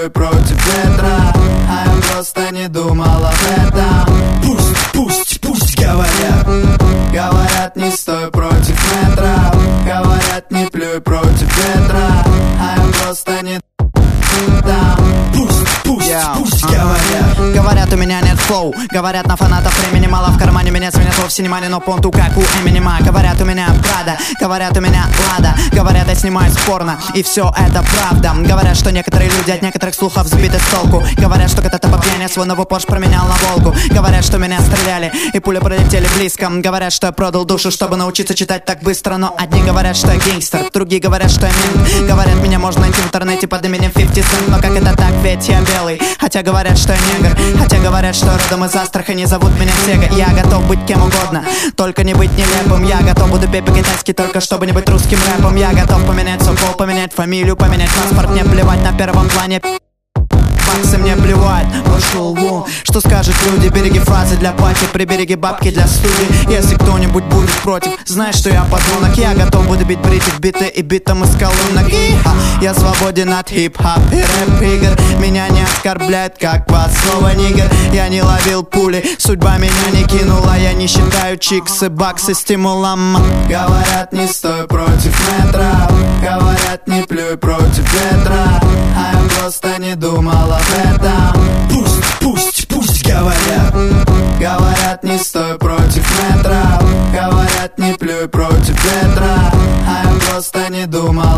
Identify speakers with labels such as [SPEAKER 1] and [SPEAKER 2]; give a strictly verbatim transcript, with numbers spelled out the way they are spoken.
[SPEAKER 1] плюй против ветра, а я просто не думал об этом.
[SPEAKER 2] Пусть, пусть, пусть говорят.
[SPEAKER 1] Говорят, не стой против метра. Говорят, не плюй против ветра, а я просто не там.
[SPEAKER 2] Пусть, пусть, yeah. пусть говорят.
[SPEAKER 3] Говорят, у меня нет флоу. Говорят, на фанатов времени мало. В кармане меня звенят вовсе не мани, но понту, как у Эминема. Говорят, у меня Прада. Говорят, у меня Лада. Говорят, я снимаю порно, и все это правда. Говорят, что некоторые люди от некоторых слухов сбиты с толку. Говорят, что когда-то по пьяни свой новый Порш променял на Волгу. Говорят, что меня стреляли, и пули пролетели близко. Говорят, что я продал душу, чтобы научиться читать так быстро. Но одни говорят, что я гангстер, другие говорят, что я мент. Говорят, меня можно найти в интернете под именем фифти сент. Но как это так, ведь я белый. Хотя говорят, что я негр. Хотя говорят, что родом из Астрахани, зовут меня Сега. Я готов быть кем угодно, только не быть нелепым. Я готов буду петь по-китайски, только чтобы не быть русским рэпом. Я готов поменять свой пол, поменять фамилию, поменять паспорт. Мне плевать на первом плане. Баксы мне плевать, пошел вон. Что скажут люди, береги фразы для пати, прибереги бабки для студии. Если кто-нибудь будет против, знаешь, что я подонок. Я готов буду бить бритик, биты и битом из колонок. И-ха, я свободен от хип-хоп и рэп-игр. Меня не оскорбляет, как вас слово нигер. Я не ловил пули, судьба меня не кинула. Я не считаю чиксы, баксы стимулом.
[SPEAKER 1] Говорят, не стой против метра. Говорят, не плюй против ветра, а я просто не думал об этом.
[SPEAKER 2] Пусть, пусть, пусть говорят.
[SPEAKER 1] Говорят, не стой против метра. Говорят, не плюй против ветра, а я просто не думал